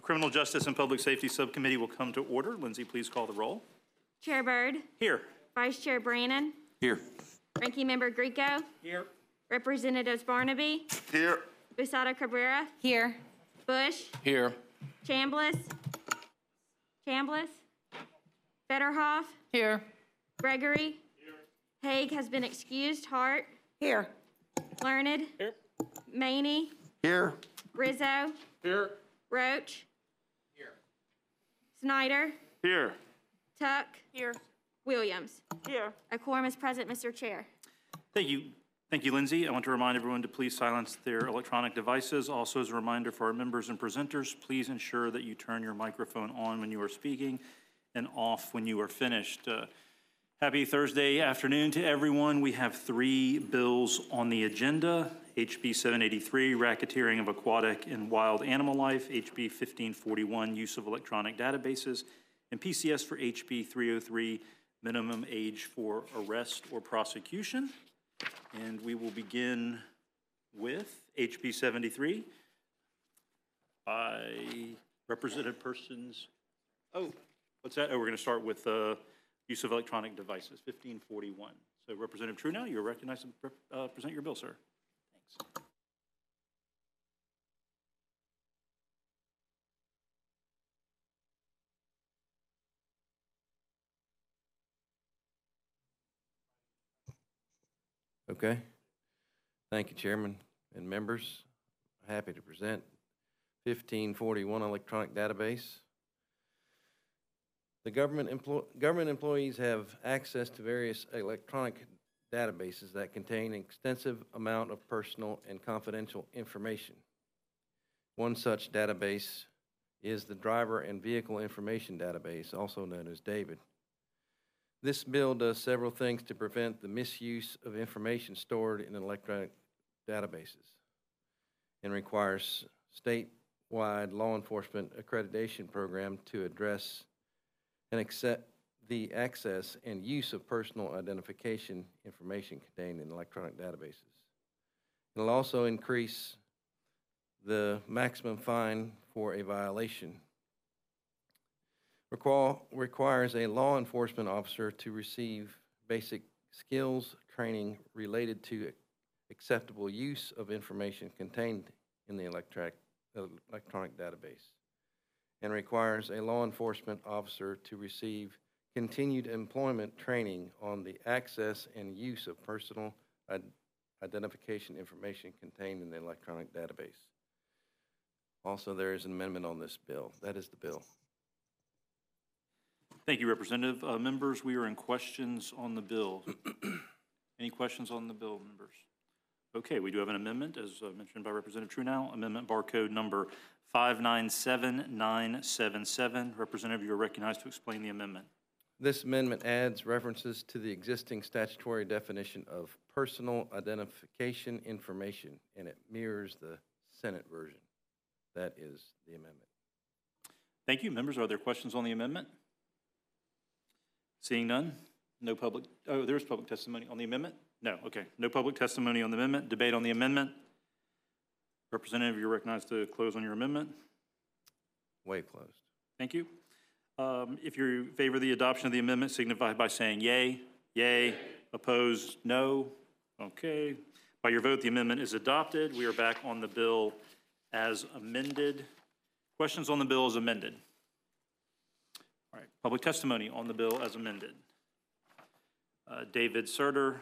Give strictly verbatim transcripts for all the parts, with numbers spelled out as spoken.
Criminal Justice and Public Safety Subcommittee will come to order. Lindsay, please call the roll. Chair Byrd. Here. Vice Chair Brannon. Here. Ranking Member Grieco. Here. Representatives Barnaby. Here. Busada Cabrera. Here. Bush. Here. Chambliss. Chambliss. Fetterhoff. Here. Gregory. Here. Haig has been excused. Hart. Here. Learned. Here. Maney. Here. Rizzo. Here. Roach. Here. Snyder. Here. Tuck. Here. Williams. Here. A quorum is present, Mister Chair. Thank you. Thank you, Lindsay. I want to remind everyone to please silence their electronic devices. Also, as a reminder for our members and presenters, please ensure that you turn your microphone on when you are speaking and off when you are finished. Uh, happy Thursday afternoon to everyone. We have three bills on the agenda. H B seven eighty-three, racketeering of aquatic and wild animal life, H B fifteen forty-one, use of electronic databases, and P C S for H B three oh three, minimum age for arrest or prosecution. And we will begin with H B seventy-three by represented persons. Oh, what's that? Oh, we're going to start with uh, use of electronic devices, fifteen forty-one. So Representative Truenow, you're recognized to uh, present your bill, sir. Thanks. Okay. Thank you, Chairman and members. Happy to present fifteen forty-one electronic database. The government, employ government employees have access to various electronic databases that contain an extensive amount of personal and confidential information. One such database is the Driver and Vehicle Information Database, also known as DAVID. This bill does several things to prevent the misuse of information stored in electronic databases and requires statewide law enforcement accreditation program to address and accept the access and use of personal identification information contained in electronic databases. It will also increase the maximum fine for a violation. Require, requires a law enforcement officer to receive basic skills training related to acceptable use of information contained in the electronic, electronic database, and requires a law enforcement officer to receive continued employment training on the access and use of personal identification information contained in the electronic database. Also, there is an amendment on this bill. That is the bill. Thank you, Representative. Uh, members, we are in questions on the bill. Any questions on the bill, members? Okay, we do have an amendment, as uh, mentioned by Representative Truenow, amendment barcode number five nine seven nine seven seven. Representative, you are recognized to explain the amendment. This amendment adds references to the existing statutory definition of personal identification information, and it mirrors the Senate version. That is the amendment. Thank you. Members, are there questions on the amendment? Seeing none, no public, oh, there is public testimony on the amendment? No, okay. No public testimony on the amendment. Debate on the amendment. Representative, you're recognized to close on your amendment. Waive closed. Thank you. Um, if you favor the adoption of the amendment, signify by saying yay. Yay. Opposed, no. Okay. By your vote, the amendment is adopted. We are back on the bill as amended. Questions on the bill as amended? All right. Public testimony on the bill as amended. Uh, David Surter,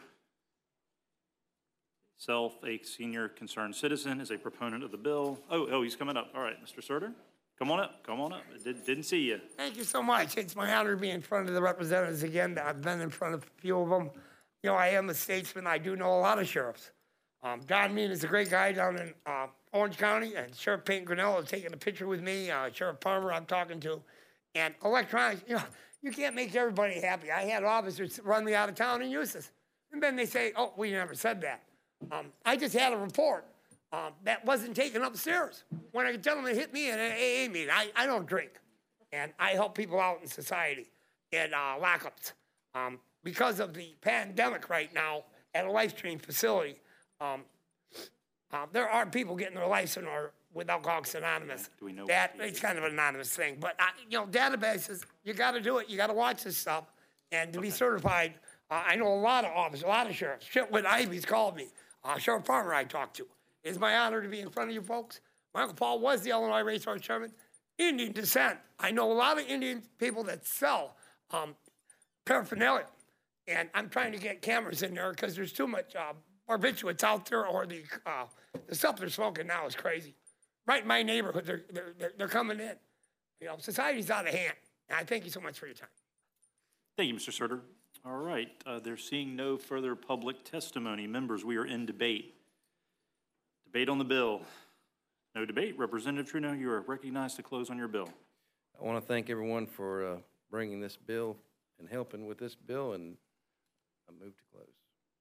self, a senior concerned citizen, is a proponent of the bill. Oh, oh, he's coming up. All right, Mister Surter. Come on up, come on up. I did, didn't see you. Thank you so much. It's my honor to be in front of the representatives again. I've been in front of a few of them. You know, I am a statesman. I do know a lot of sheriffs. Um, Don Mean is a great guy down in uh, Orange County, and Sheriff Payne Grinnell is taking a picture with me. Uh, Sheriff Palmer I'm talking to. And electronics, you know, you can't make everybody happy. I had officers run me out of town and use this. And then they say, oh, we never said that. Um, I just had a report. Um, that wasn't taken upstairs. When I could tell them to hit me in an A A meeting, I, I don't drink. And I help people out in society in uh, lockups. Um, because of the pandemic right now at a LifeStream facility, um, uh, there are people getting their life in our with Alcoholics Anonymous. Do we know That, what it it's is? kind of an anonymous thing, but, I, you know, databases, you gotta do it, you gotta watch this stuff, and to be certified, uh, I know a lot of officers, a lot of sheriffs, Sheriff with Ivy's called me, uh, Sheriff Farmer I talked to. It's my honor to be in front of you folks. My Uncle Paul was the Illinois Racehorse Chairman, Indian descent. I know a lot of Indian people that sell, um, paraphernalia, and I'm trying to get cameras in there, because there's too much, uh, barbiturates out there, or the, uh, the stuff they're smoking now is crazy. Right in my neighborhood, they're, they're, they're, they're coming in. You know, society's out of hand. And I thank you so much for your time. Thank you, Mister Surter. All right, uh, there seeing no further public testimony. Members, we are in debate. Debate on the bill. No debate. Representative Trudeau, you are recognized to close on your bill. I want to thank everyone for uh, bringing this bill and helping with this bill, and I move to close.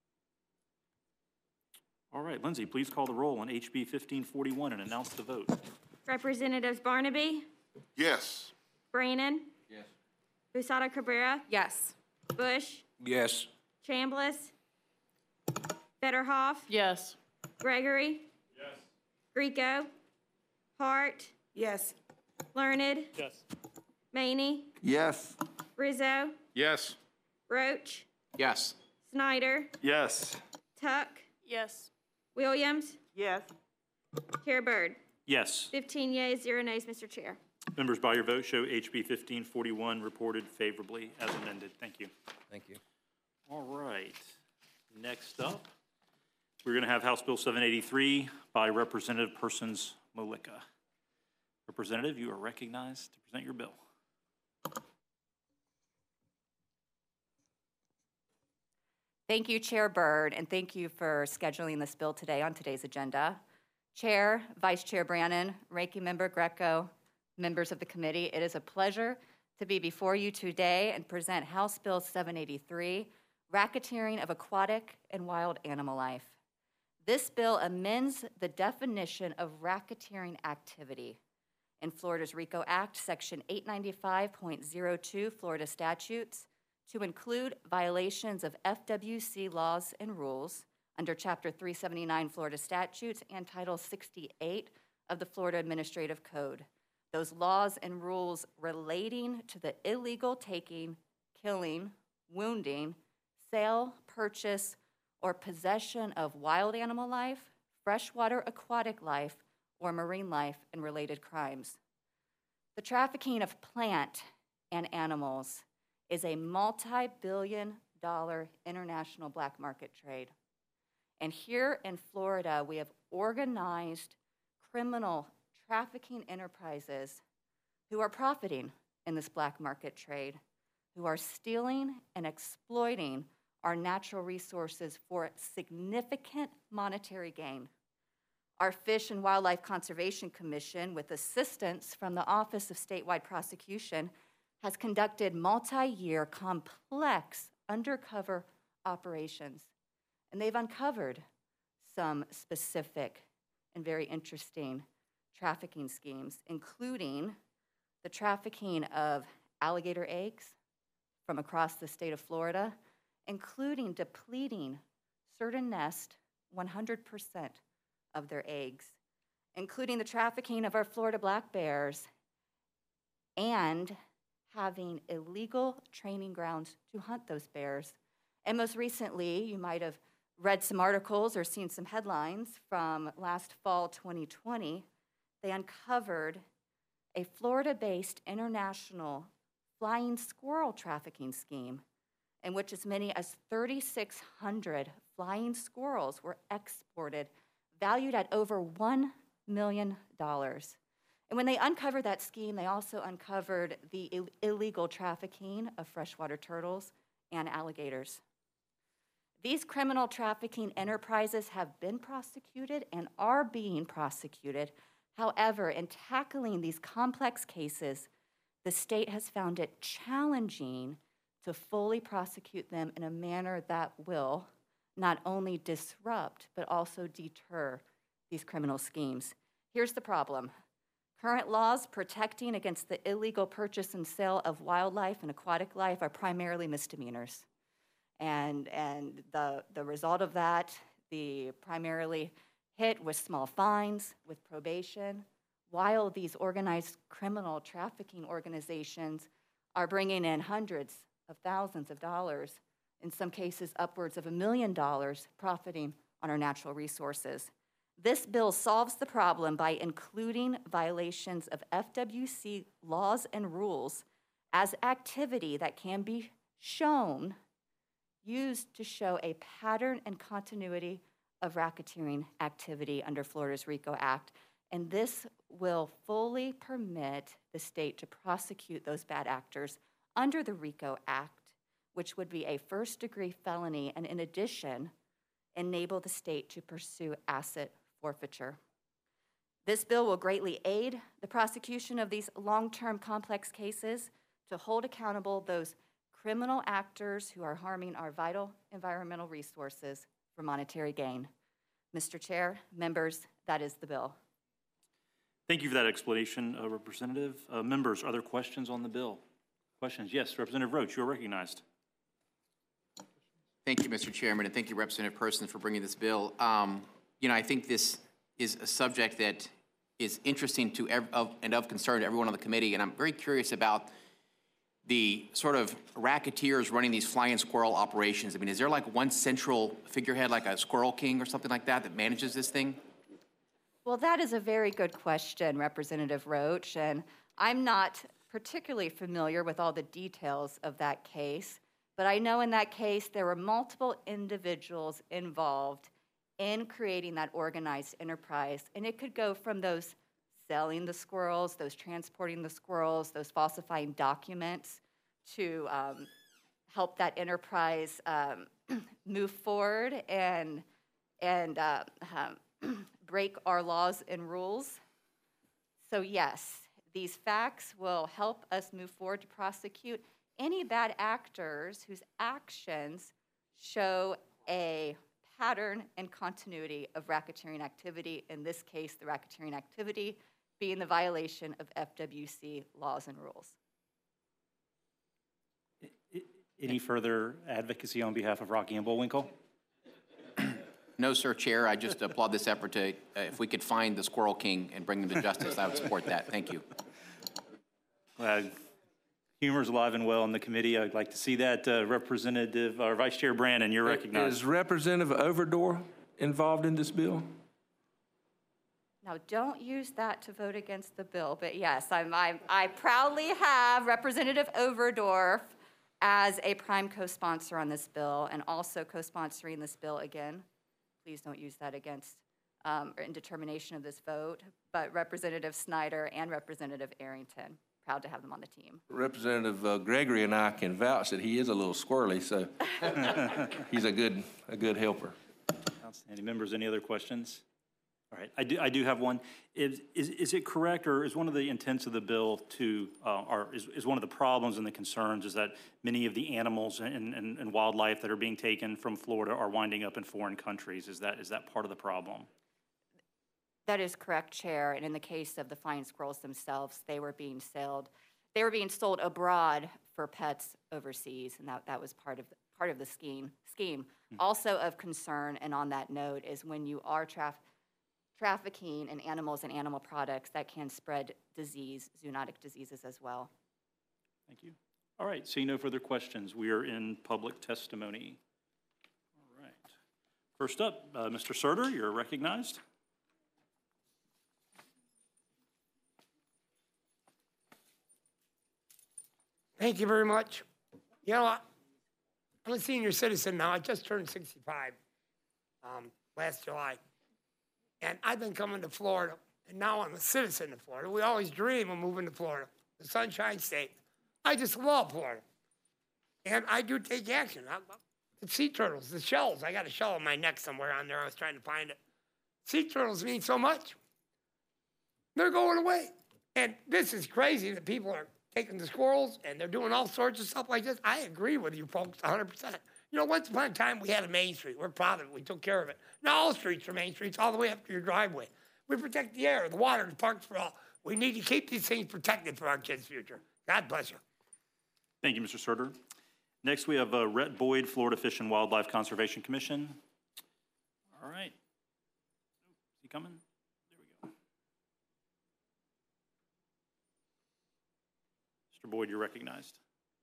All right, Lindsay, please call the roll on H B fifteen forty-one and announce the vote. Representatives Barnaby, Yes. Brannon. Yes. Husada Cabrera, Yes. Bush, Yes. Chambliss, Fetterhoff, Yes. Gregory. Yes. Rico, Hart, Yes. Learned, Yes. Maney, Yes. Rizzo, Yes. Roach, Yes. Snyder, Yes. Tuck, Yes. Williams, Yes. Chair Bird. Yes. fifteen yeas, zero nays, Mister Chair. Members, by your vote, show H B fifteen forty-one reported favorably as amended. Thank you. Thank you. All right. Next up, we're going to have House Bill seven eighty-three by Representative Persons Mollica. Representative, you are recognized to present your bill. Thank you, Chair Bird, and thank you for scheduling this bill today on today's agenda. Chair, Vice Chair Brannon, Ranking Member Greco, members of the committee, it is a pleasure to be before you today and present House Bill seven eighty-three, Racketeering of Aquatic and Wild Animal Life. This bill amends the definition of racketeering activity in Florida's RICO Act, Section eight ninety-five point oh two Florida statutes, to include violations of F W C laws and rules under Chapter three seventy-nine Florida statutes and Title sixty-eight of the Florida Administrative Code. Those laws and rules relating to the illegal taking, killing, wounding, sale, purchase, or possession of wild animal life, freshwater aquatic life, or marine life and related crimes. The trafficking of plant and animals is a multi-billion dollar international black market trade. And here in Florida, we have organized criminal trafficking enterprises who are profiting in this black market trade, who are stealing and exploiting our natural resources for significant monetary gain. Our Fish and Wildlife Conservation Commission, with assistance from the Office of Statewide Prosecution, has conducted multi-year complex undercover operations, and they've uncovered some specific and very interesting trafficking schemes, including the trafficking of alligator eggs from across the state of Florida, including depleting certain nests one hundred percent of their eggs, including the trafficking of our Florida black bears, and having illegal training grounds to hunt those bears. And most recently, you might have read some articles or seen some headlines from last fall twenty twenty. They uncovered a Florida-based international flying squirrel trafficking scheme in which as many as thirty-six hundred flying squirrels were exported, valued at over one million dollars. And when they uncovered that scheme, they also uncovered the Ill- illegal trafficking of freshwater turtles and alligators. These criminal trafficking enterprises have been prosecuted and are being prosecuted. However, in tackling these complex cases, the state has found it challenging to fully prosecute them in a manner that will not only disrupt, but also deter these criminal schemes. Here's the problem. Current laws protecting against the illegal purchase and sale of wildlife and aquatic life are primarily misdemeanors. And, and the, the result of that, the primarily hit with small fines, with probation, while these organized criminal trafficking organizations are bringing in hundreds of thousands of dollars, in some cases upwards of a million dollars, profiting on our natural resources. This bill solves the problem by including violations of F W C laws and rules as activity that can be shown, used to show a pattern and continuity of racketeering activity under Florida's RICO Act. And this will fully permit the state to prosecute those bad actors under the RICO Act, which would be a first-degree felony, and in addition, enable the state to pursue asset forfeiture. This bill will greatly aid the prosecution of these long-term complex cases to hold accountable those criminal actors who are harming our vital environmental resources for monetary gain. Mister Chair, members, that is the bill. Thank you for that explanation, uh, Representative. Uh, members, are there questions on the bill? Questions? Yes, Representative Roach, you are recognized. Thank you, Mister Chairman, and thank you, Representative Person, for bringing this bill. Um, you know, I think this is a subject that is interesting to ev of, and of concern to everyone on the committee, and I'm very curious about the sort of racketeers running these flying squirrel operations. I mean, is there like one central figurehead, like a Squirrel King or something like that, that manages this thing? Well, that is a very good question, Representative Roach, and I'm not particularly familiar with all the details of that case, but I know in that case there were multiple individuals involved in creating that organized enterprise, and it could go from those selling the squirrels, those transporting the squirrels, those falsifying documents to um, help that enterprise um, move forward and, and uh, um, break our laws and rules. So yes, these facts will help us move forward to prosecute any bad actors whose actions show a pattern and continuity of racketeering activity, in this case, the racketeering activity being the violation of F W C laws and rules. Any further advocacy on behalf of Rocky and Bullwinkle? No, sir, Chair. I just applaud this effort to, uh, if we could find the Squirrel King and bring them to justice, I would support that. Thank you. Uh, humor is alive and well in the committee. I'd like to see that. Uh, Representative, or Vice Chair Brannon, you're recognized. Is Representative Overdore involved in this bill? Now, don't use that to vote against the bill, but yes, I'm, I'm, I proudly have Representative Overdorf as a prime co-sponsor on this bill, and also co-sponsoring this bill again. Please don't use that against um, or in determination of this vote, but Representative Snyder and Representative Arrington, proud to have them on the team. Representative uh, Gregory and I can vouch that he is a little squirrely, so he's a good, a good helper. Outstanding. Members, any other questions? All right, I do, I do have one. Is, is, is it correct, or is one of the intents of the bill to, uh, or is, is one of the problems and the concerns is that many of the animals and, and, and wildlife that are being taken from Florida are winding up in foreign countries? Is that, is that part of the problem? That is correct, Chair. And in the case of the flying squirrels themselves, they were being sold, they were being sold abroad for pets overseas, and that, that was part of the, part of the scheme. Scheme. Mm-hmm. Also of concern, and on that note, is when you are traf trafficking in animals and animal products, that can spread disease, zoonotic diseases as well. Thank you. All right, seeing no further questions, we are in public testimony. All right. First up, uh, Mister Surter, you're recognized. Thank you very much. You know, I'm a senior citizen now. I just turned sixty-five um, last July. And I've been coming to Florida, and now I'm a citizen of Florida. We always dream of moving to Florida, the Sunshine State. I just love Florida. And I do take action. I, the sea turtles, the shells. I got a shell on my neck somewhere on there. I was trying to find it. Sea turtles mean so much. They're going away. And this is crazy that people are taking the squirrels, and they're doing all sorts of stuff like this. I agree with you folks one hundred percent. You know, once upon a time, we had a Main Street. We're proud of it. We took care of it. Now all streets are Main Streets all the way up to your driveway. We protect the air, the water, the parks for all. We need to keep these things protected for our kids' future. God bless you. Thank you, Mister Surter. Next, we have uh, Rhett Boyd, Florida Fish and Wildlife Conservation Commission. All right. coming? There we go. Mister Boyd, you're recognized.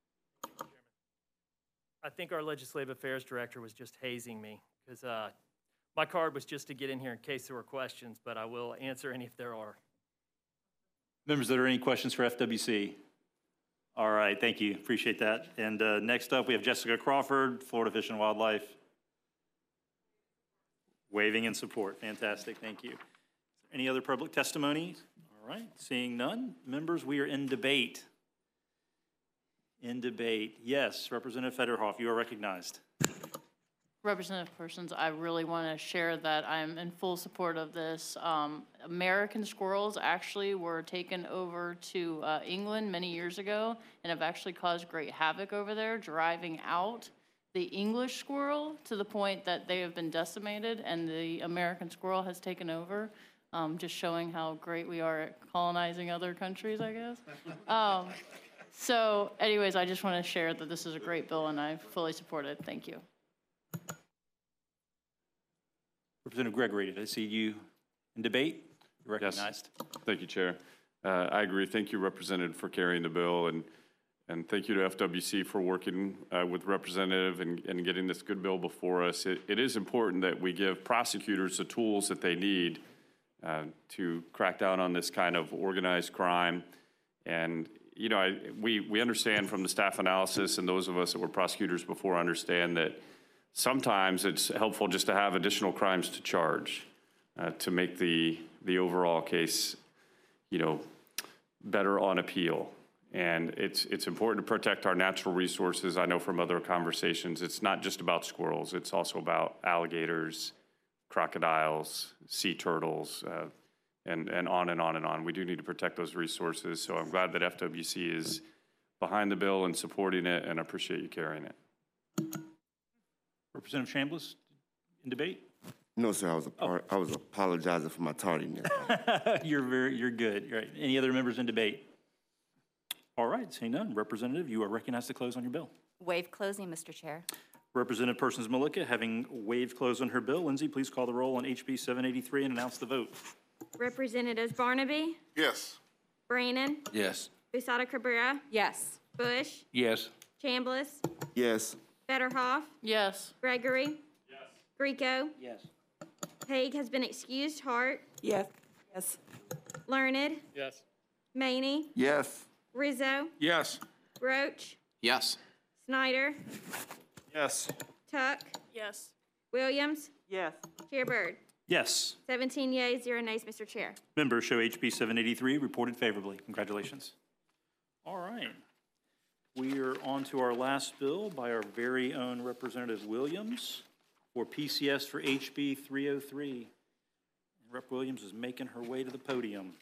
I think our legislative affairs director was just hazing me because uh, my card was just to get in here in case there were questions, but I will answer any if there are. Members, are there any questions for F W C? All right, thank you. Appreciate that. And uh, next up, we have Jessica Crawford, Florida Fish and Wildlife. Waving in support. Fantastic. Thank you. Any other public testimony? All right, seeing none. Members, we are in debate. In debate. Yes, Representative Federhoff, you are recognized. Representative Persons, I really want to share that I'm in full support of this. Um, American squirrels actually were taken over to uh, England many years ago and have actually caused great havoc over there, driving out the English squirrel to the point that they have been decimated and the American squirrel has taken over, um, just showing how great we are at colonizing other countries, I guess. Um, so anyways, I just want to share that this is a great bill and I fully support it. Thank you. Representative Gregory, did I see you in debate? You're recognized. Yes. Thank you, Chair. Uh, I agree. Thank you, Representative, for carrying the bill, and and thank you to F W C for working uh, with Representative and, and getting this good bill before us. It, it is important that we give prosecutors the tools that they need uh, to crack down on this kind of organized crime. And, you know, I, we, we understand from the staff analysis, and those of us that were prosecutors before understand that sometimes it's helpful just to have additional crimes to charge uh, to make the, the overall case, you know, better on appeal. And it's, it's important to protect our natural resources. I know from other conversations, it's not just about squirrels. It's also about alligators, crocodiles, sea turtles, uh, and, and on and on and on. We do need to protect those resources. So I'm glad that F W C is behind the bill and supporting it, and I appreciate you carrying it. Representative Chambliss, in debate? No, sir. I was a part, I was apologizing for my tardiness. You're very, you're good. You're right. Any other members in debate? All right, seeing none. Representative, you are recognized to close on your bill. Waive closing, Mister Chair. Representative Persons Malika, having waived close on her bill. Lindsay, please call the roll on H B seven eighty-three and announce the vote. Representatives Barnaby, Yes. Brannon, Yes. Busada Cabrera, Yes. Bush, Yes. Chambliss, Yes. Federhoff, Yes. Gregory, yes. Greco, Yes. Haig has been excused, Hart, Yes. Yes. Learned, Yes. Maney, Yes. Rizzo, Yes. Roach, Yes. Snyder, Yes. Tuck, Yes. Williams, Yes. Chair Bird. Yes. seventeen yeas, zero nays, Mister Chair. Members show H B seven eighty-three reported favorably. Congratulations. All right. We are on to our last bill by our very own Representative Williams for P C S for H B three oh three. Rep Williams is making her way to the podium.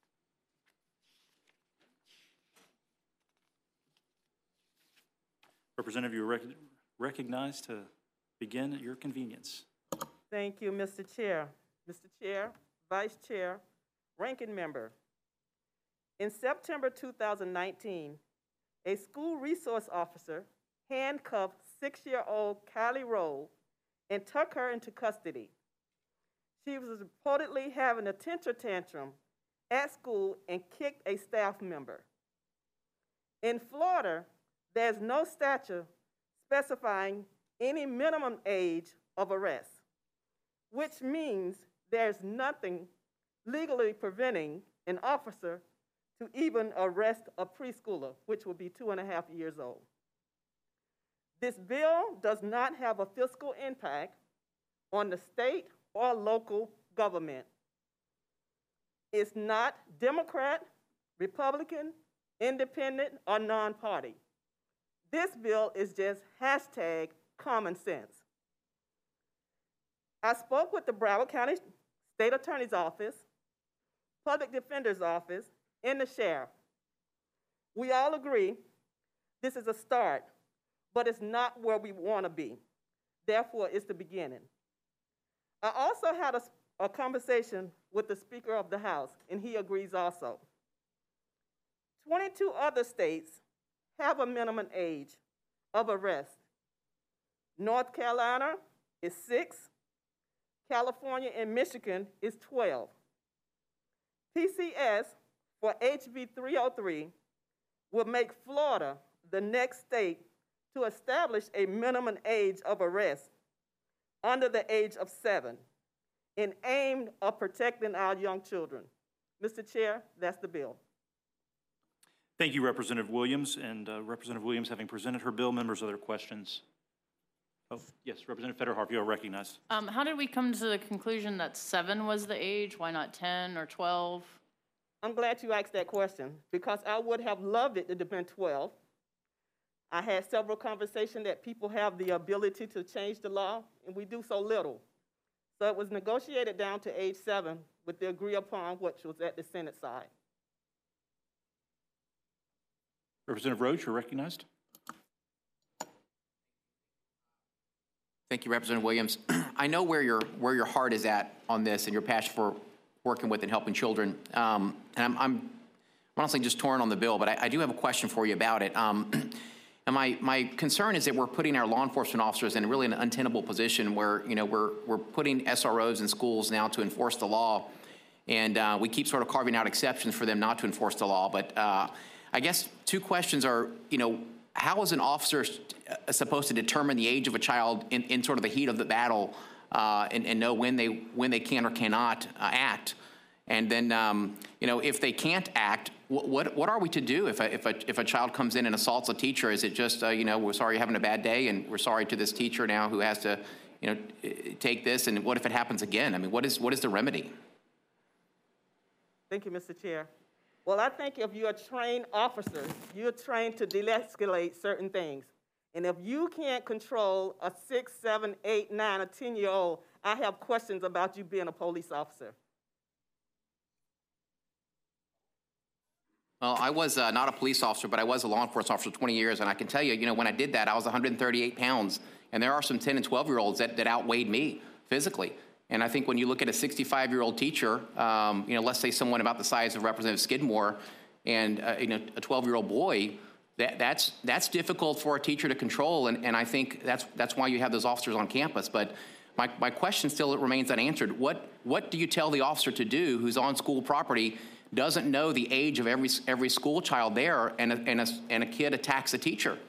Representative, you are rec recognized to begin at your convenience. Thank you, Mister Chair. Mister Chair, Vice Chair, Ranking Member. In September two thousand nineteen, a school resource officer handcuffed six-year-old Kylie Rowe and took her into custody. She was reportedly having a temper tantrum at school and kicked a staff member. In Florida, there's no statute specifying any minimum age of arrest, which means there's nothing legally preventing an officer to even arrest a preschooler, which would be two and a half years old. This bill does not have a fiscal impact on the state or local government. It's not Democrat, Republican, Independent, or non-party. This bill is just hashtag common sense. I spoke with the Broward County State Attorney's Office, Public Defender's Office, and the Sheriff. We all agree this is a start, but it's not where we want to be. Therefore, it's the beginning. I also had a, a conversation with the Speaker of the House, and he agrees also. twenty-two other states have a minimum age of arrest. North Carolina is six, California and Michigan is twelve. P C S for H B three oh three will make Florida the next state to establish a minimum age of arrest under the age of seven in aim of protecting our young children. Mister Chair, that's the bill. Thank you, Representative Williams. And uh, Representative Williams, having presented her bill, members, other questions? Oh, yes, Representative Federhoff, you are recognized. Um, how did we come to the conclusion that seven was the age? Why not ten or twelve? I'm glad you asked that question because I would have loved it to have been twelve. I had several conversations that people have the ability to change the law, and we do so little. So it was negotiated down to age seven with the agree upon which was at the Senate side. Representative Roach, you're recognized. Thank you, Representative Williams. I know where your where your heart is at on this and your passion for working with and helping children. Um, and I'm, I'm honestly just torn on the bill, but I, I do have a question for you about it. Um, and my my concern is that we're putting our law enforcement officers in really an untenable position where you know we're we're putting S R Os in schools now to enforce the law, and uh, we keep sort of carving out exceptions for them not to enforce the law. But uh, I guess two questions are, you know, how is an officer supposed to determine the age of a child in, in sort of the heat of the battle uh, and, and know when they when they can or cannot uh, act? And then, um, you know, if they can't act, what what, what are we to do if a, if a if a child comes in and assaults a teacher? Is it just uh, you know, we're sorry you're having a bad day, and we're sorry to this teacher now who has to, you know, take this? And what if it happens again? I mean, what is what is the remedy? Thank you, Mister Chair. Well, I think if you're a trained officer, you're trained to de-escalate certain things. And if you can't control a six, seven, eight, nine, or ten-year-old, I have questions about you being a police officer. Well, I was uh, not a police officer, but I was a law enforcement officer for twenty years, and I can tell you, you know, when I did that, I was one hundred thirty-eight pounds, and there are some ten and twelve-year-olds that, that outweighed me physically. And I think when you look at a sixty-five-year-old teacher, um, you know, let's say someone about the size of Representative Skidmore, and uh, you know, a twelve-year-old boy, that, that's that's difficult for a teacher to control, and, and I think that's that's why you have those officers on campus. But my, my question still remains unanswered. What what do you tell the officer to do who's on school property, doesn't know the age of every every school child there, and a, and a, and a kid attacks a teacher?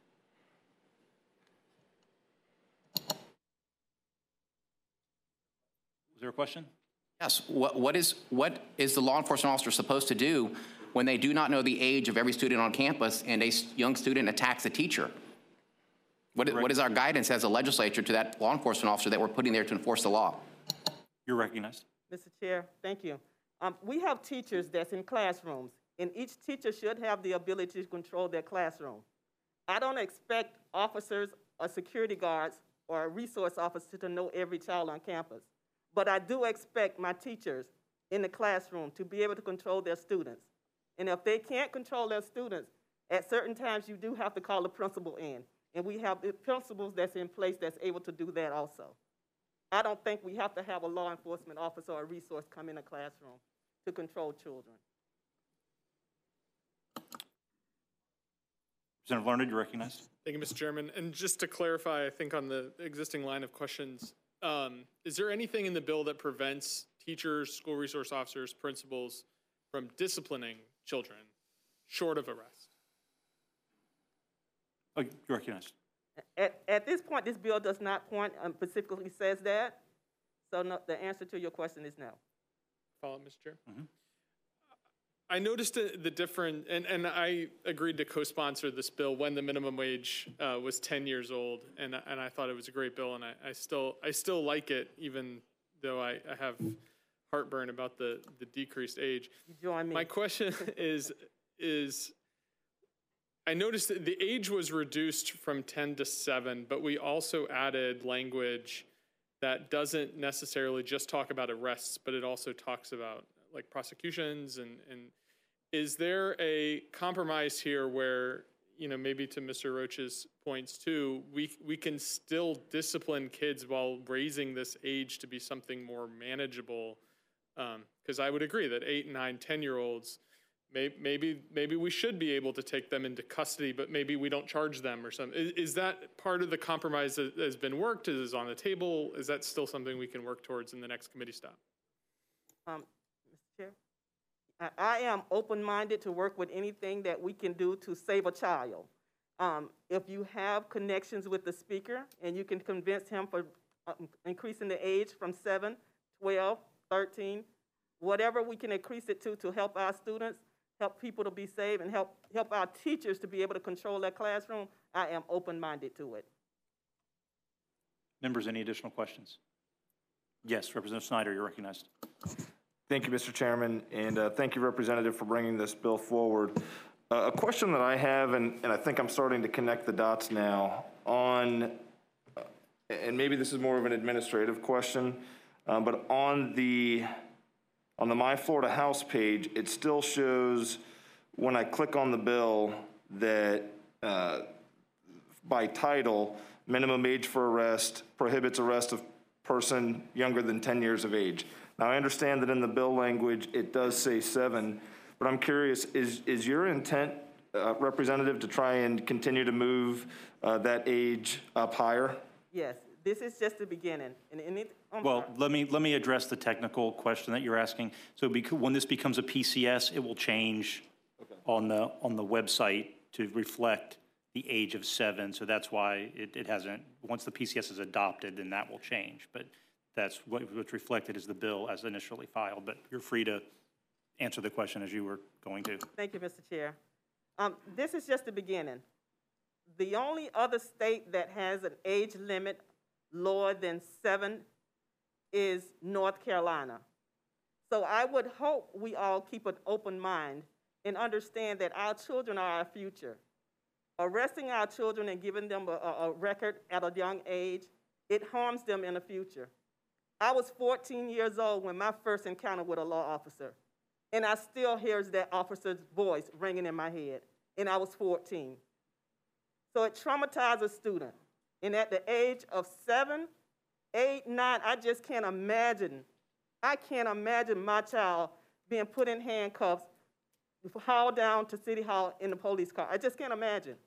Was there a question? Yes. What, what is what is the law enforcement officer supposed to do when they do not know the age of every student on campus and a young student attacks a teacher? What, what is our guidance as a legislature to that law enforcement officer that we're putting there to enforce the law? You're recognized. Mister Chair, thank you. Um, we have teachers that's in classrooms, and each teacher should have the ability to control their classroom. I don't expect officers or security guards or a resource officer to know every child on campus. But I do expect my teachers in the classroom to be able to control their students. And if they can't control their students, at certain times you do have to call the principal in. And we have the principals that's in place that's able to do that also. I don't think we have to have a law enforcement officer or a resource come in a classroom to control children. Representative Learned, you're recognized. Thank you, Mister Chairman. And just to clarify, I think on the existing line of questions, um, is there anything in the bill that prevents teachers, school resource officers, principals from disciplining children short of arrest? Oh, you're recognized. At, at this point, this bill does not point um, specifically says that. So no, the answer to your question is no. Follow up, Mister Chair? Mm-hmm. I noticed the different, and, and I agreed to co-sponsor this bill when the minimum wage uh, was ten years old, and and I thought it was a great bill, and I, I still I still like it, even though I, I have heartburn about the, the decreased age. You join me. My question is is I noticed that the age was reduced from ten to seven, but we also added language that doesn't necessarily just talk about arrests, but it also talks about like prosecutions, and, and is there a compromise here where, you know, maybe to Mister Roach's points too, we we can still discipline kids while raising this age to be something more manageable? Because um, I would agree that eight, nine, ten-year-olds May- Maybe, maybe we should be able to take them into custody, but maybe we don't charge them or something. Is, is that part of the compromise that has been worked, is on the table? Is that still something we can work towards in the next committee stop? Um, Mister Chair, I, I am open-minded to work with anything that we can do to save a child. Um, if you have connections with the speaker and you can convince him for um, increasing the age from seven, twelve, thirteen, whatever we can increase it to to help our students, help people to be safe, and help, help our teachers to be able to control their classroom, I am open-minded to it. Members, any additional questions? Yes, Representative Snyder, you're recognized. Thank you, Mister Chairman, and uh, thank you, Representative, for bringing this bill forward. Uh, a question that I have, and, and I think I'm starting to connect the dots now, on, uh, and maybe this is more of an administrative question, um, but on the, on the My Florida House page, it still shows, when I click on the bill, that uh, by title, minimum age for arrest prohibits arrest of person younger than ten years of age. Now, I understand that in the bill language, it does say seven, but I'm curious, is, is your intent, uh, Representative, to try and continue to move uh, that age up higher? Yes, this is just the beginning. And, and it, I'm Well, sorry. let me, let me address the technical question that you're asking. So bec- when this becomes a P C S, it will change on the, on the website to reflect the age of seven. So that's why it, it hasn't, once the P C S is adopted, then that will change. But that's what, what's reflected is the bill as initially filed. But you're free to answer the question as you were going to. Thank you, Mister Chair. Um, this is just the beginning. The only other state that has an age limit lower than seven is North Carolina. So I would hope we all keep an open mind and understand that our children are our future. Arresting our children and giving them a, a record at a young age, it harms them in the future. I was fourteen years old when my first encounter with a law officer, and I still hear that officer's voice ringing in my head, and I was fourteen. So it traumatized a student. And at the age of seven, eight, nine, I just can't imagine, I can't imagine my child being put in handcuffs, hauled down to City Hall in the police car. I just can't imagine.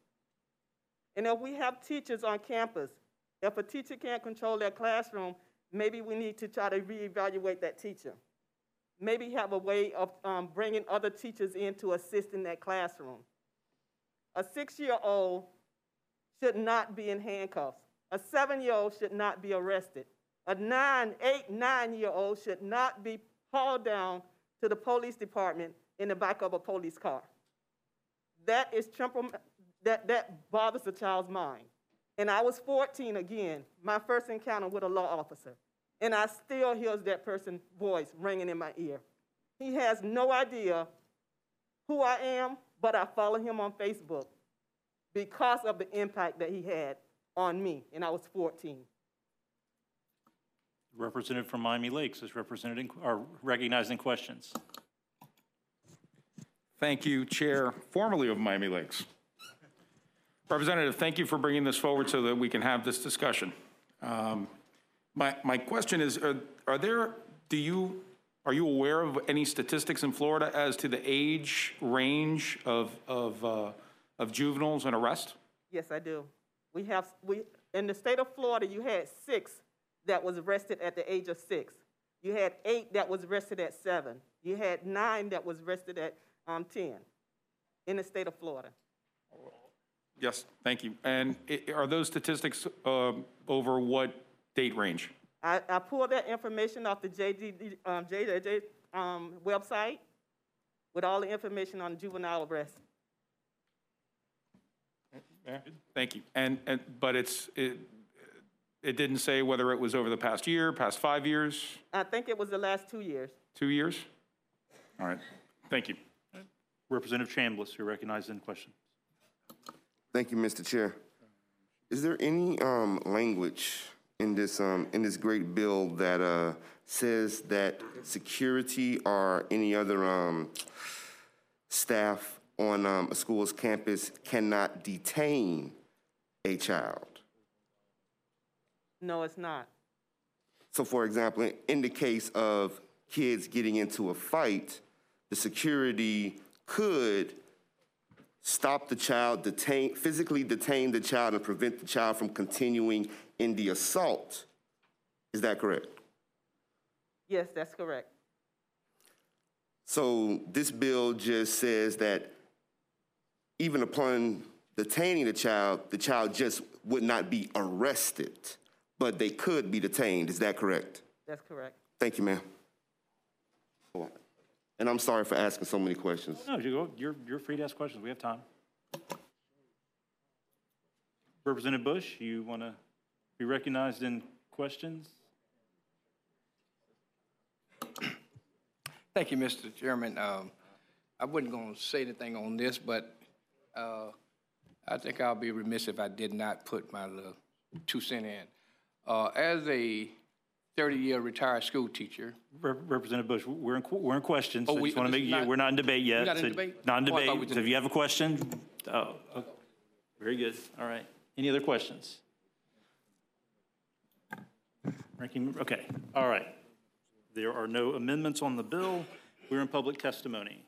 And if we have teachers on campus, if a teacher can't control their classroom, maybe we need to try to reevaluate that teacher. Maybe have a way of um, bringing other teachers in to assist in that classroom. A six-year-old should not be in handcuffs. A seven-year-old should not be arrested. A nine, eight, nine-year-old should not be hauled down to the police department in the back of a police car. That is temper- that, that bothers a child's mind. And I was fourteen again, my first encounter with a law officer. And I still hear that person's voice ringing in my ear. He has no idea who I am, but I follow him on Facebook because of the impact that he had on me, and I was fourteen. Representative from Miami Lakes is represented in, or recognized in questions. Thank you, Chair, formerly of Miami Lakes. Representative, thank you for bringing this forward so that we can have this discussion. Um, my, my question is, are, are there, do you, are you aware of any statistics in Florida as to the age range of, of, uh, of juveniles and arrest? Yes, I do. We have, we, in the state of Florida, you had six that was arrested at the age of six. You had eight that was arrested at seven. You had nine that was arrested at um, ten in the state of Florida. Yes, thank you. And i- are those statistics uh, over what date range? I, I pulled that information off the J D, um, J J J um, website with all the information on juvenile arrest. Thank you. And, and, but it's, it, it didn't say whether it was over the past year, past five years, I think it was the last two years. two years? All right, thank you. Representative Chambliss, you're recognized in question. Thank you, Mister Chair. Is there any um, language in this um, in this great bill that uh, says that security or any other um, staff on um, a school's campus cannot detain a child? No, it's not. So, for example, in the case of kids getting into a fight, the security could stop the child, detain, physically detain the child and prevent the child from continuing in the assault. Is that correct? Yes, that's correct. So this bill just says that even upon detaining the child, the child just would not be arrested, but they could be detained. Is that correct? That's correct. Thank you, ma'am. And I'm sorry for asking so many questions. No, you go, you're, you're free to ask questions. We have time. Representative Bush, you want to be recognized in questions? Thank you, Mister Chairman. Um, I wasn't going to say anything on this, but uh, I think I'll be remiss if I did not put my little two cent in. Uh, as a thirty-year retired school teacher. Rep Representative Bush, we're in, we're in questions. Oh, so we, just want to make not, we're not in debate yet. We're not so in debate? Not in Oh, I thought we debate. was So in if you have a question, oh, okay. Very good. All right. Any other questions? Ranking, okay. All right. There are no amendments on the bill. We're in public testimony.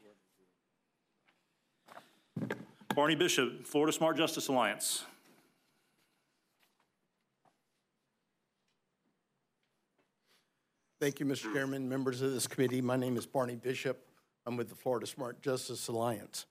Barney Bishop, Florida Smart Justice Alliance. Thank you, Mister Chairman, members of this committee. My name is Barney Bishop. I'm with the Florida Smart Justice Alliance.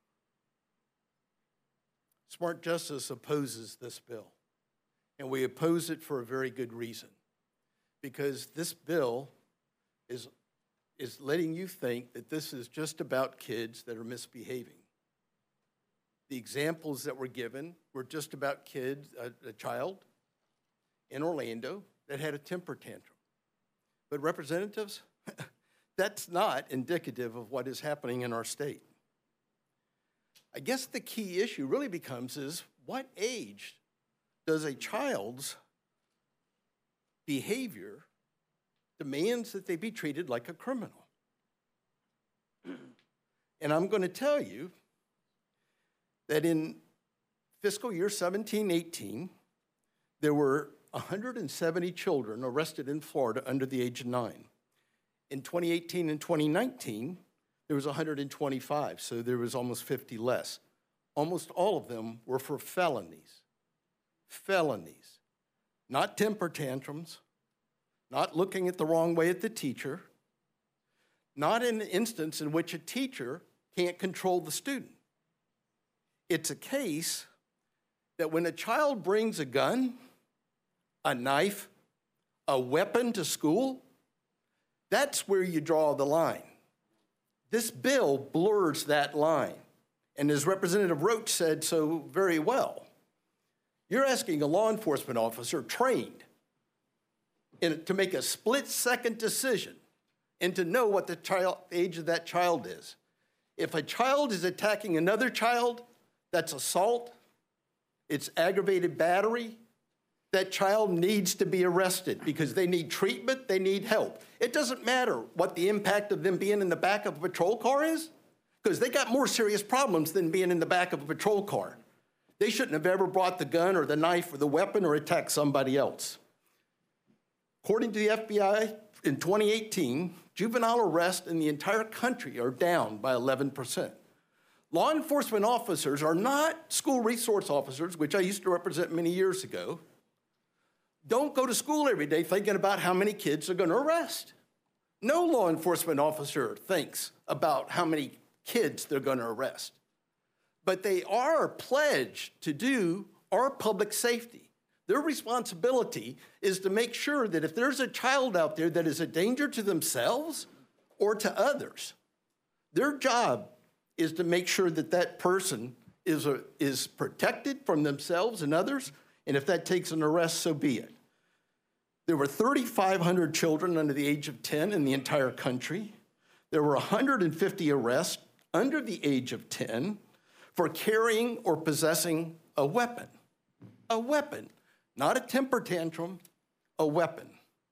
Smart Justice opposes this bill, and we oppose it for a very good reason, because this bill is, is letting you think that this is just about kids that are misbehaving. The examples that were given were just about kids, a, a child in Orlando that had a temper tantrum. But representatives, that's not indicative of what is happening in our state. I guess the key issue really becomes is what age does a child's behavior demands that they be treated like a criminal? And I'm going to tell you that in fiscal year seventeen eighteen, there were one hundred seventy children arrested in Florida under the age of nine. In twenty eighteen and twenty nineteen, there was one hundred twenty-five, so there was almost fifty less. Almost all of them were for felonies. Felonies. Not temper tantrums, not looking at the wrong way at the teacher, not in an instance in which a teacher can't control the student. It's a case that when a child brings a gun, a knife, a weapon to school, that's where you draw the line. This bill blurs that line. And as Representative Roach said so very well, you're asking a law enforcement officer trained in, to make a split-second decision and to know what the child, age of that child is. If a child is attacking another child, that's assault, it's aggravated battery, that child needs to be arrested because they need treatment, they need help. It doesn't matter what the impact of them being in the back of a patrol car is, because they got more serious problems than being in the back of a patrol car. They shouldn't have ever brought the gun or the knife or the weapon or attacked somebody else. According to the F B I, in twenty eighteen, juvenile arrests in the entire country are down by eleven percent. Law enforcement officers are not school resource officers, which I used to represent many years ago. Don't go to school every day thinking about how many kids are going to arrest. No law enforcement officer thinks about how many kids they're going to arrest. But they are pledged to do our public safety. Their responsibility is to make sure that if there's a child out there that is a danger to themselves or to others, their job is to make sure that that person is, a, is protected from themselves and others, and if that takes an arrest, so be it. There were thirty-five hundred children under the age of ten in the entire country. There were one hundred fifty arrests under the age of ten for carrying or possessing a weapon. A weapon, not a temper tantrum, a weapon.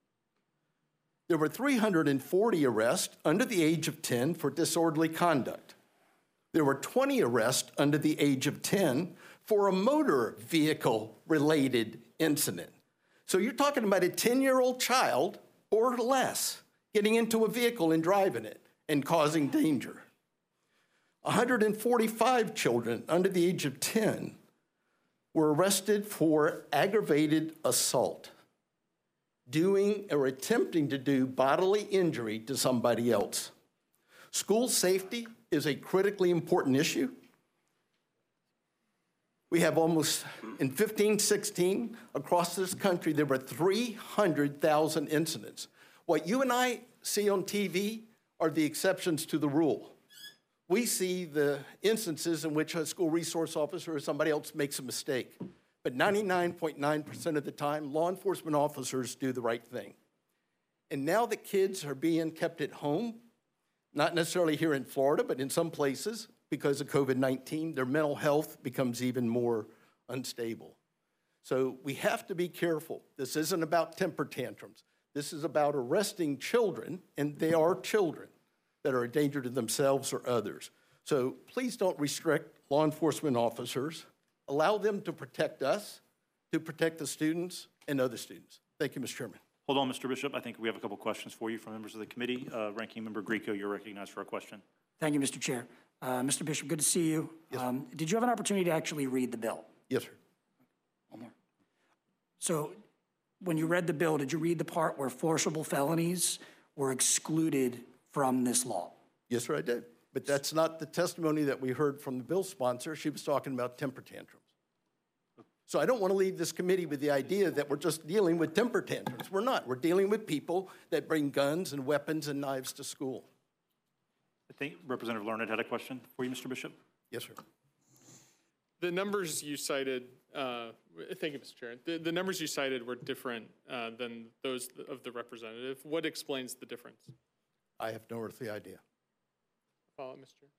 There were three hundred forty arrests under the age of ten for disorderly conduct. There were twenty arrests under the age of ten for a motor vehicle-related incident. So you're talking about a ten-year-old child or less getting into a vehicle and driving it and causing danger. one hundred forty-five children under the age of ten were arrested for aggravated assault, doing or attempting to do bodily injury to somebody else. School safety is a critically important issue. We have almost, in fifteen sixteen, across this country, there were three hundred thousand incidents. What you and I see on T V are the exceptions to the rule. We see the instances in which a school resource officer or somebody else makes a mistake. But ninety-nine point nine percent of the time, law enforcement officers do the right thing. And now that kids are being kept at home, not necessarily here in Florida, but in some places, because of COVID nineteen, their mental health becomes even more unstable. So we have to be careful. This isn't about temper tantrums. This is about arresting children, and they are children that are a danger to themselves or others. So please don't restrict law enforcement officers. Allow them to protect us, to protect the students and other students. Thank you, Mister Chairman. Hold on, Mister Bishop. I think we have a couple questions for you from members of the committee. Uh, Ranking Member Grieco, you're recognized for a question. Thank you, Mister Chair. Uh, Mister Bishop, good to see you. Yes, um, did you have an opportunity to actually read the bill? Yes, sir. One more. So when you read the bill, did you read the part where forcible felonies were excluded from this law? Yes, sir, I did. But that's not the testimony that we heard from the bill sponsor. She was talking about temper tantrums. So I don't want to leave this committee with the idea that we're just dealing with temper tantrums. We're not. We're dealing with people that bring guns and weapons and knives to school. I think Representative Larned had a question for you, Mister Bishop. Yes, sir. The numbers you cited, uh, thank you, Mister Chair. The, the numbers you cited were different uh, than those of the representative. What explains the difference? I have no earthly idea. Follow, Mister Chair.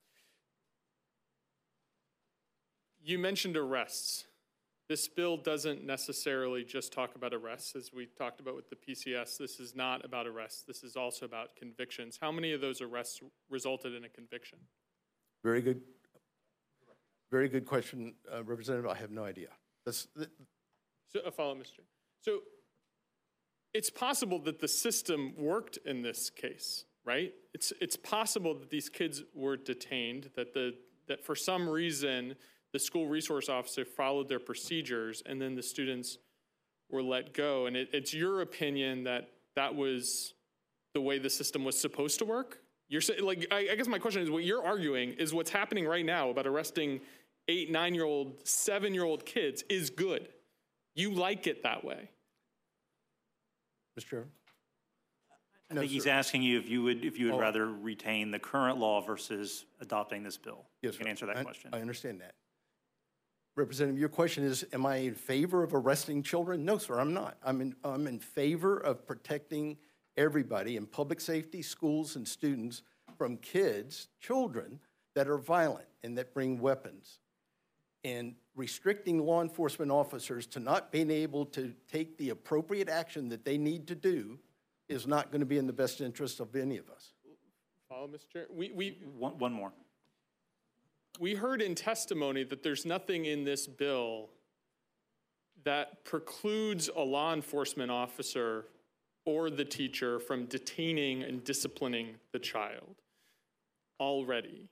You mentioned arrests. This bill doesn't necessarily just talk about arrests, as we talked about with the P C S. This is not about arrests. This is also about convictions. How many of those arrests resulted in a conviction? Very good. Very good question, uh, Representative. I have no idea. That's, that, So, a follow, Mister Chair. So, it's possible that the system worked in this case, right? It's it's possible that these kids were detained, that the that for some reason the school resource officer followed their procedures, and then the students were let go. And it, it's your opinion that that was the way the system was supposed to work? You're saying, like, I, I guess my question is, what you're arguing is what's happening right now about arresting eight, nine-year-old, seven-year-old kids is good. You like it that way. Mister Chairman? I No, think he's sir. asking you if you would if you would Oh. rather retain the current law versus adopting this bill. Yes, You can sir. answer that I, question. I understand that. Representative, your question is, am I in favor of arresting children? No, sir, I'm not. I'm in, I'm in favor of protecting everybody in public safety, schools, and students from kids, children, that are violent and that bring weapons. And restricting law enforcement officers to not being able to take the appropriate action that they need to do is not going to be in the best interest of any of us. Follow, Mister Chair. We, we, one, one more. We heard in testimony that there's nothing in this bill that precludes a law enforcement officer or the teacher from detaining and disciplining the child already.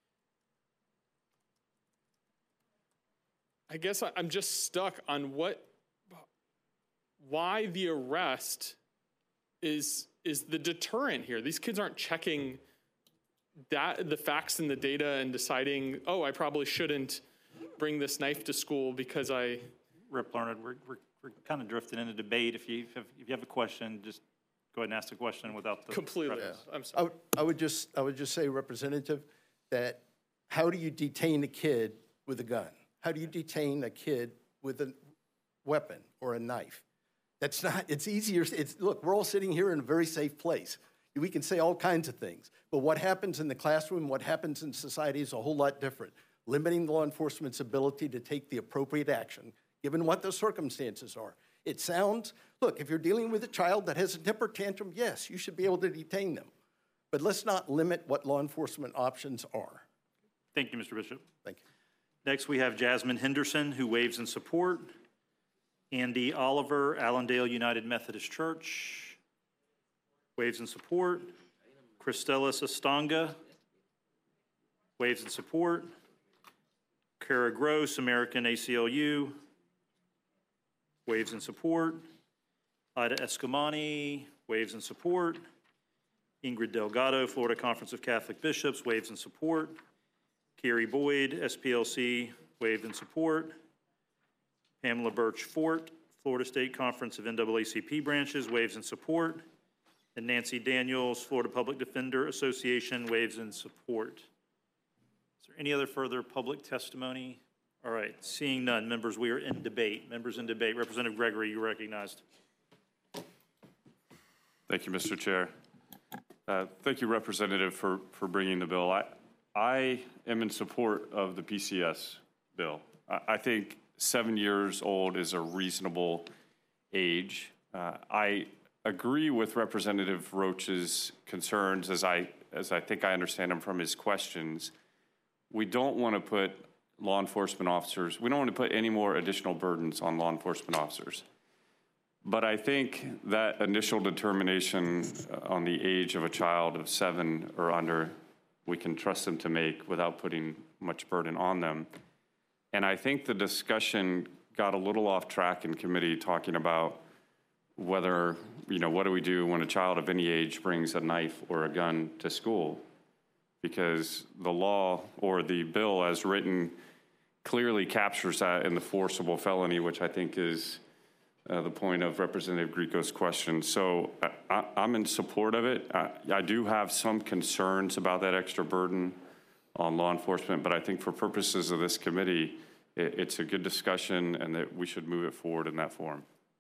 I guess I- I'm just stuck on what, why the arrest is, is the deterrent here. These kids aren't checking that, the facts and the data and deciding, oh, I probably shouldn't bring this knife to school because I... Rep Larned, we're, we're, we're kind of drifting into debate. If you, if, if you have a question, just go ahead and ask the question without the... Completely. reference. I'm I sorry. would, I would just, I would just say, Representative, that how do you detain a kid with a gun? How do you detain a kid with a weapon or a knife? That's not, it's easier, it's, look, we're all sitting here in a very safe place. We can say all kinds of things, but what happens in the classroom, what happens in society is a whole lot different. Limiting law enforcement's ability to take the appropriate action, given what the circumstances are. It sounds, look, if you're dealing with a child that has a temper tantrum, yes, you should be able to detain them. But let's not limit what law enforcement options are. Thank you, Mister Bishop. Thank you. Next, we have Jasmine Henderson, who waves in support. Andy Oliver, Allendale United Methodist Church, waves in support. Christella Sestanga, waves in support. Kara Gross, American A C L U, waves in support. Ida Escamani, waves in support. Ingrid Delgado, Florida Conference of Catholic Bishops, waves in support. Carrie Boyd, S P L C, waved in support. Pamela Birch Fort, Florida State Conference of N double A C P branches, waves in support. And Nancy Daniels, Florida Public Defender Association, waves in support. Is there any other further public testimony? All right, seeing none, members, we are in debate. Members in debate. Representative Gregory, you recognized. Thank you, Mister Chair. Uh, thank you, Representative, for, for bringing the bill. I, I am in support of the P C S bill. I, I think seven years old is a reasonable age. Uh, I agree with Representative Roach's concerns, as I, as I think I understand them from his questions. We don't want to put law enforcement officers, we don't want to put any more additional burdens on law enforcement officers. But I think that initial determination on the age of a child of seven or under, we can trust them to make without putting much burden on them. And I think the discussion got a little off track in committee, talking about whether, you know, what do we do when a child of any age brings a knife or a gun to school? Because the law or the bill as written clearly captures that in the forcible felony, which I think is uh, the point of Representative Grieco's question. So I, I'm in support of it. I, I do have some concerns about that extra burden on law enforcement, but I think for purposes of this committee, it, it's a good discussion and that we should move it forward in that form.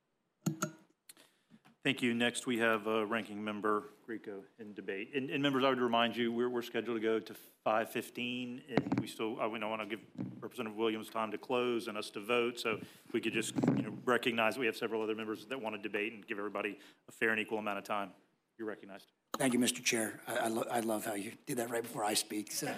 Thank you. Next, we have uh, Ranking Member Grieco in debate. And, and members, I would remind you, we're, we're scheduled to go to five fifteen, and we still, I, mean, I want to give Representative Williams time to close and us to vote. So if we could just, you know, recognize that we have several other members that want to debate and give everybody a fair and equal amount of time. You're recognized. Thank you, Mister Chair. I, I, lo I love how you did that right before I speak. So.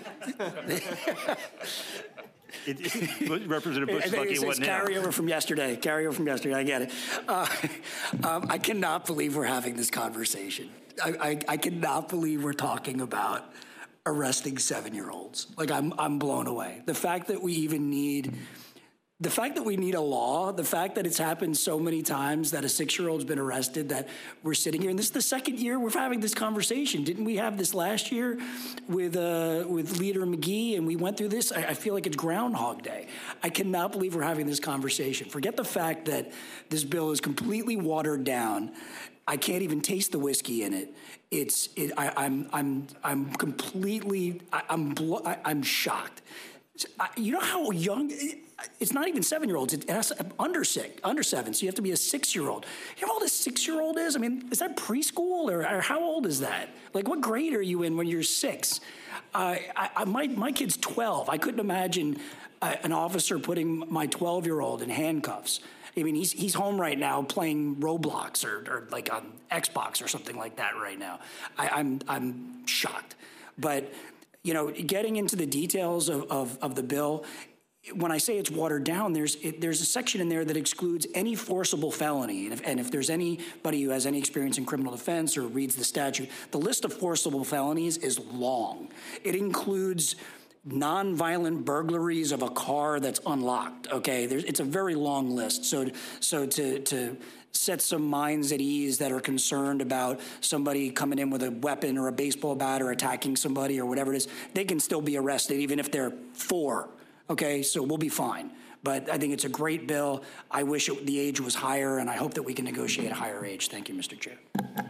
It, it, Representative Bush is lucky it wasn't carry over from yesterday. Carry over from yesterday. I get it. Uh, um, I cannot believe we're having this conversation. I, I, I cannot believe we're talking about arresting seven-year-olds. Like, I'm, I'm blown away. The fact that we even need... The fact that we need a law, the fact that it's happened so many times that a six-year-old's been arrested, that we're sitting here, and this is the second year we're having this conversation. Didn't we have this last year with uh, with Leader McGee, and we went through this? I, I feel like it's Groundhog Day. I cannot believe we're having this conversation. Forget the fact that this bill is completely watered down. I can't even taste the whiskey in it. It's it. I, I'm I'm I'm completely. I, I'm blo I, I'm shocked. I, you know how young. It, It's not even seven-year-olds. It has under six, under seven. So you have to be a six-year-old. You know how old a six-year-old is? I mean, is that preschool or, or how old is that? Like, what grade are you in when you're six? Uh, I, I, my my kid's twelve. I couldn't imagine uh, an officer putting my twelve-year-old in handcuffs. I mean, he's he's home right now playing Roblox or, or like on Xbox or something like that right now. I, I'm I'm shocked. But you know, getting into the details of of, of the bill. When I say it's watered down, there's it, there's a section in there that excludes any forcible felony. And if, and if there's anybody who has any experience in criminal defense or reads the statute, the list of forcible felonies is long. It includes nonviolent burglaries of a car that's unlocked, okay? There's, it's a very long list. So, so to, to set some minds at ease that are concerned about somebody coming in with a weapon or a baseball bat or attacking somebody or whatever it is, they can still be arrested even if they're four. Okay, so we'll be fine. But I think it's a great bill. I wish it, the age was higher, and I hope that we can negotiate a higher age. Thank you, Mister Chair.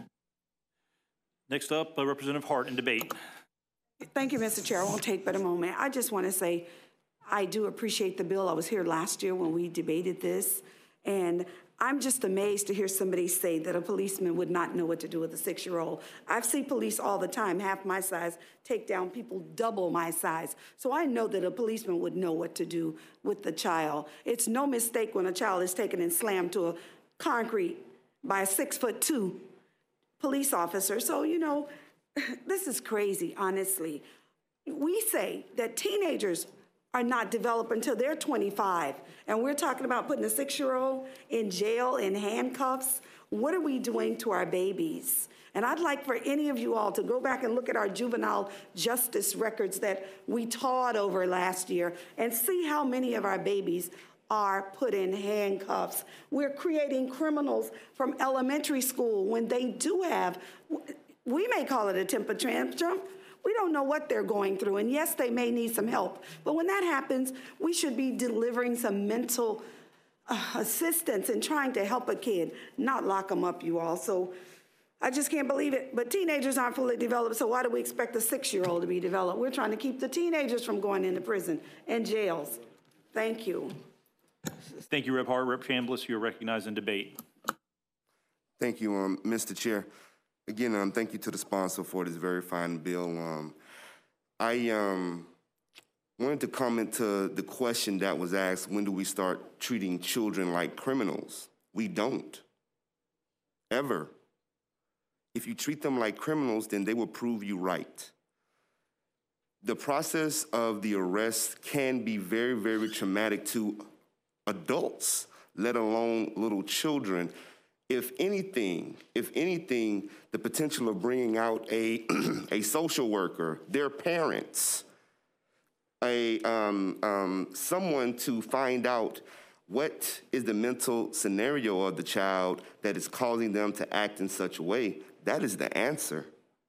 Next up, uh, Representative Hart in debate. Thank you, Mister Chair. I won't take but a moment. I just want to say I do appreciate the bill. I was here last year when we debated this, and I'm just amazed to hear somebody say that a policeman would not know what to do with a six-year-old. I've seen police all the time, half my size, take down people double my size. So I know that a policeman would know what to do with the child. It's no mistake when a child is taken and slammed to a concrete by a six-foot-two police officer. So, you know, this is crazy, honestly. We say that teenagers are not developed until they're twenty-five. And we're talking about putting a six-year-old in jail in handcuffs what are we doing to our babies? And I'd like for any of you all to go back and look at our juvenile justice records that we taught over last year and see how many of our babies are put in handcuffs. We're creating criminals from elementary school when they do have, we may call it a temper tantrum. We don't know what they're going through. And yes, they may need some help. But when that happens, we should be delivering some mental uh, assistance and trying to help a kid, not lock them up, you all. So I just can't believe it. But teenagers aren't fully developed, so why do we expect a six-year-old to be developed? We're trying to keep the teenagers from going into prison and jails. Thank you. Thank you, Representative Hart. Representative Chambliss, you're recognized in debate. Thank you, um, Mister Chair. Again, um, thank you to the sponsor for this very fine bill. Um, I um, wanted to comment to the question that was asked, when do we start treating children like criminals? We don't, ever. If you treat them like criminals, then they will prove you right. The process of the arrest can be very, very traumatic to adults, let alone little children. If anything, if anything, the potential of bringing out a, a social worker, their parents, a, um, um, someone to find out what is the mental scenario of the child that is causing them to act in such a way, that is the answer.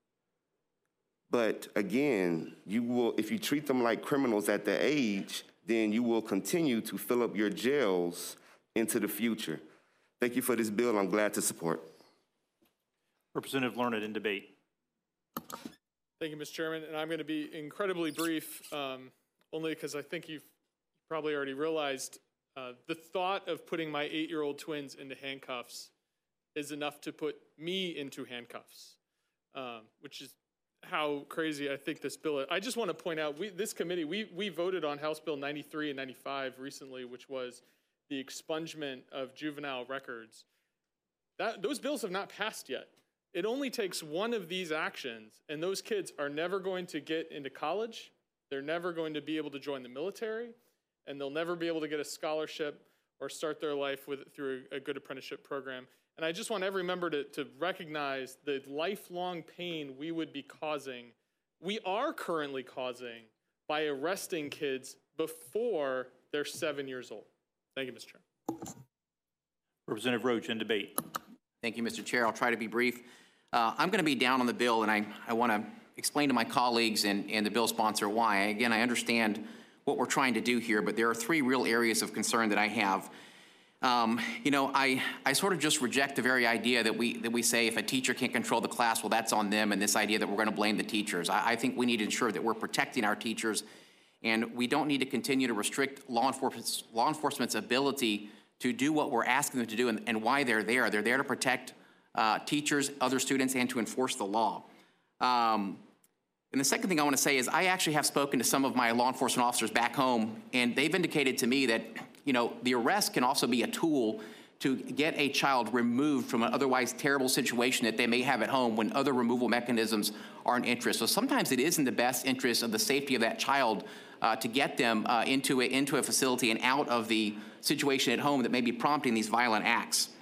But again, you will, if you treat them like criminals at their age, then you will continue to fill up your jails into the future. Thank you for this bill. I'm glad to support. Representative Learned in debate. Thank you, Mister Chairman. And I'm going to be incredibly brief, um, only because I think you've probably already realized uh, the thought of putting my eight-year-old twins into handcuffs is enough to put me into handcuffs, um, which is how crazy I think this bill is. I just want to point out, we, this committee, we, we voted on House Bill ninety-three and ninety-five recently, which was the expungement of juvenile records. That, those bills have not passed yet. It only takes one of these actions, and those kids are never going to get into college, they're never going to be able to join the military, and they'll never be able to get a scholarship or start their life with, through a, a good apprenticeship program. And I just want every member to, to recognize the lifelong pain we would be causing, we are currently causing, by arresting kids before they're seven years old. Thank you, Mister Chair. Representative Roach in debate. Thank you, Mister Chair. I'll try to be brief. Uh, I'm going to be down on the bill, and I, I want to explain to my colleagues and, and the bill sponsor why. Again, I understand what we're trying to do here, but there are three real areas of concern that I have. Um, you know, I, I sort of just reject the very idea that we, that we say if a teacher can't control the class, well, that's on them, and this idea that we're going to blame the teachers. I, I think we need to ensure that we're protecting our teachers, and we don't need to continue to restrict law enforcement's, law enforcement's ability to do what we're asking them to do and, and why they're there. They're there to protect uh, teachers, other students, and to enforce the law. Um, and the second thing I want to say is I actually have spoken to some of my law enforcement officers back home, and they've indicated to me that, you know, the arrest can also be a tool to get a child removed from an otherwise terrible situation that they may have at home when other removal mechanisms are in interest. So sometimes it is in the best interest of the safety of that child uh, to get them uh, into, a, into a facility and out of the situation at home that may be prompting these violent acts.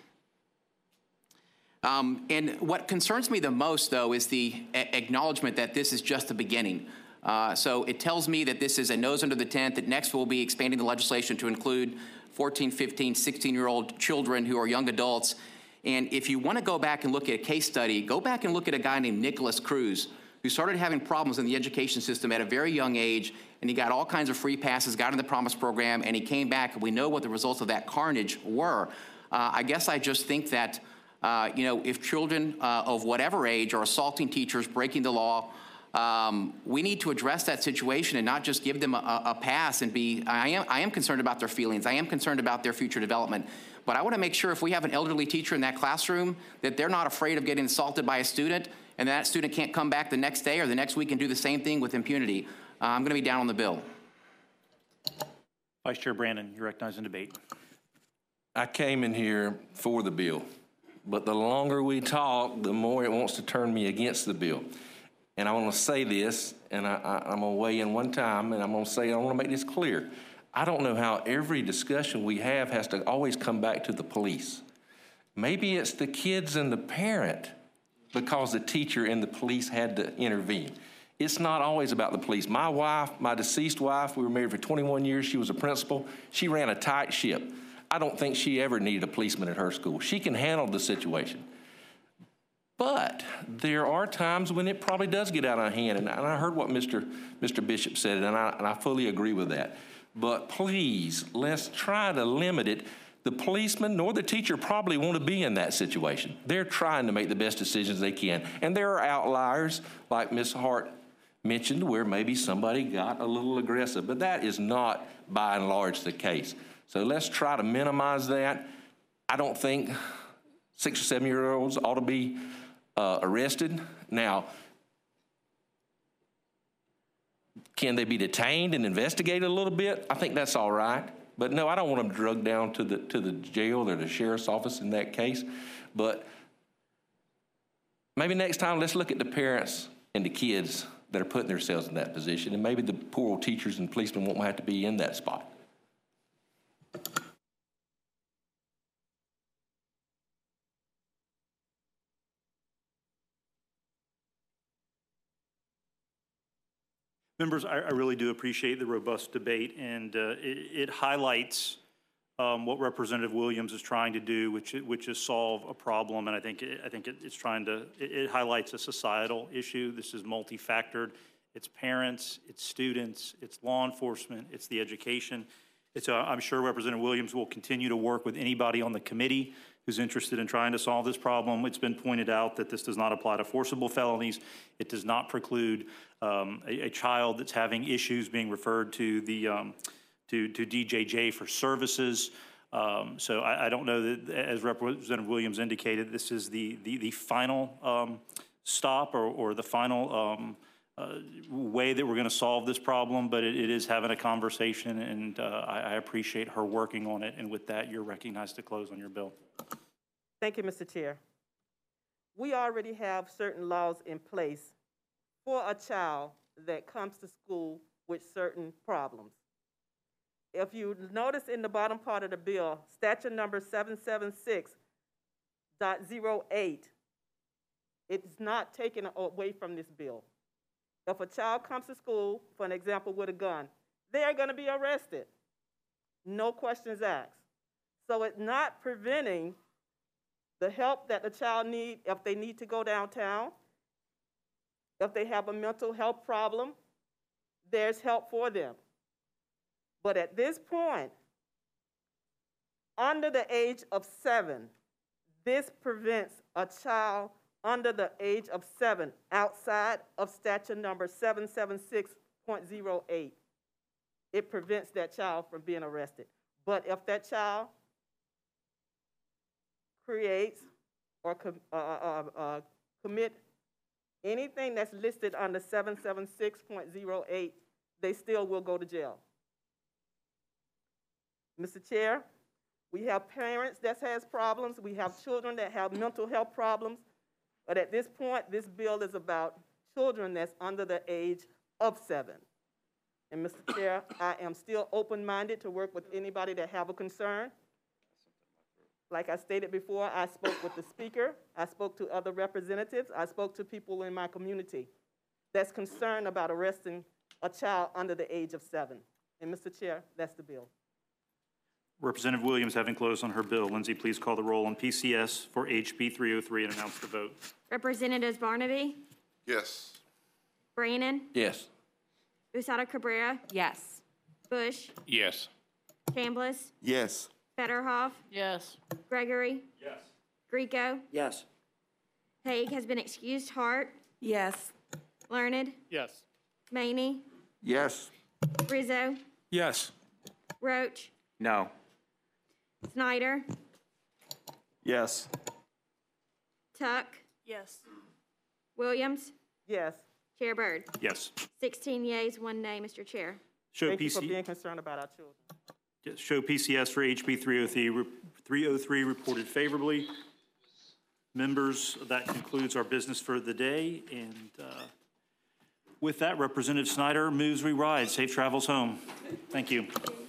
Um, and what concerns me the most, though, is the a- acknowledgement that this is just the beginning. Uh, so it tells me that this is a nose under the tent, that next we'll be expanding the legislation to include fourteen, fifteen, sixteen-year-old children who are young adults. And if you want to go back and look at a case study, go back and look at a guy named Nicholas Cruz, who started having problems in the education system at a very young age, and he got all kinds of free passes, got in the Promise program, and he came back, and we know what the results of that carnage were. Uh, I guess I just think that, uh, you know, if children uh, of whatever age are assaulting teachers, breaking the law, Um, we need to address that situation and not just give them a, a pass and be, I am, I am concerned about their feelings. I am concerned about their future development. But I want to make sure if we have an elderly teacher in that classroom that they're not afraid of getting assaulted by a student and that student can't come back the next day or the next week and do the same thing with impunity. Uh, I'm going to be down on the bill. Vice Chair Brannon, you're recognized in debate. I came in here for the bill, but the longer we talk, the more it wants to turn me against the bill. And I want to say this, and I, I, I'm going to weigh in one time, and I'm going to say, I want to make this clear. I don't know how every discussion we have has to always come back to the police. Maybe it's the kids and the parent because the teacher and the police had to intervene. It's not always about the police. My wife, my deceased wife, we were married for twenty-one years. She was a principal. She ran a tight ship. I don't think she ever needed a policeman at her school. She can handle the situation. But there are times when it probably does get out of hand. And I heard what Mister Mister Bishop said, and I, and I fully agree with that. But please, let's try to limit it. The policeman nor the teacher probably want to be in that situation. They're trying to make the best decisions they can. And there are outliers, like Miz Hart mentioned, where maybe somebody got a little aggressive. But that is not, by and large, the case. So let's try to minimize that. I don't think six or seven-year-olds ought to be uh, arrested. Now, can they be detained and investigated a little bit? I think that's all right. But no, I don't want them drugged down to the to the jail or the sheriff's office in that case. But maybe next time, let's look at the parents and the kids that are putting themselves in that position. And maybe the poor old teachers and policemen won't have to be in that spot. Members, I, I really do appreciate the robust debate, and uh, it, it highlights um, what Representative Williams is trying to do, which which is solve a problem. And I think it, I think it, it's trying to it, it highlights a societal issue. This is multifactored. It's parents, it's students, it's law enforcement, it's the education. It's uh, I'm sure Representative Williams will continue to work with anybody on the committee who's interested in trying to solve this problem. It's been pointed out that this does not apply to forcible felonies. It does not preclude um, a, a child that's having issues being referred to the um, to, to D J J for services. Um, so I, I don't know that, as Representative Williams indicated, this is the the, the final um, stop or, or the final um, uh, way that we're going to solve this problem, but it, it is having a conversation, and uh, I, I appreciate her working on it. And with that, you're recognized to close on your bill. Thank you, Mister Chair. We already have certain laws in place for a child that comes to school with certain problems. If you notice in the bottom part of the bill, statute number seven seven six point oh eight, it's not taken away from this bill. If a child comes to school, for an example, with a gun, they are going to be arrested. No questions asked. So it's not preventing the help that the child needs if they need to go downtown. If they have a mental health problem, there's help for them. But at this point, under the age of seven, this prevents a child under the age of seven outside of statute number seven seven six point oh eight. It prevents that child from being arrested. But if that child creates or com uh, uh, uh, commit anything that's listed under seven seven six point oh eight, they still will go to jail. Mister Chair, we have parents that has problems. We have children that have mental health problems. But at this point, this bill is about children that's under the age of seven. And Mister Chair, I am still open-minded to work with anybody that have a concern. Like I stated before, I spoke with the speaker, I spoke to other representatives, I spoke to people in my community that's concerned about arresting a child under the age of seven. And Mister Chair, that's the bill. Representative Williams, having closed on her bill, Lindsay, please call the roll on P C S for H B three oh three and announce the vote. Representatives Barnaby, Yes. Brannon, Yes. Usada Cabrera, Yes. Bush, Yes. Chambliss, Yes. Fetterhoff, Yes. Gregory, Yes. Grieco, Yes. Haig has been excused, Hart, Yes. Learned, Yes. Maney, Yes. Rizzo, Yes. Roach, No. Snyder, Yes. Tuck, Yes. Williams, Yes. Chair Bird. Yes. sixteen yeas, one nay, Mister Chair. Show Thank you for P C being concerned about our children. Yes, show P C S for H B three oh three reported favorably. Members, that concludes our business for the day. And uh, with that, Representative Snyder moves we ride. Safe travels home. Thank you.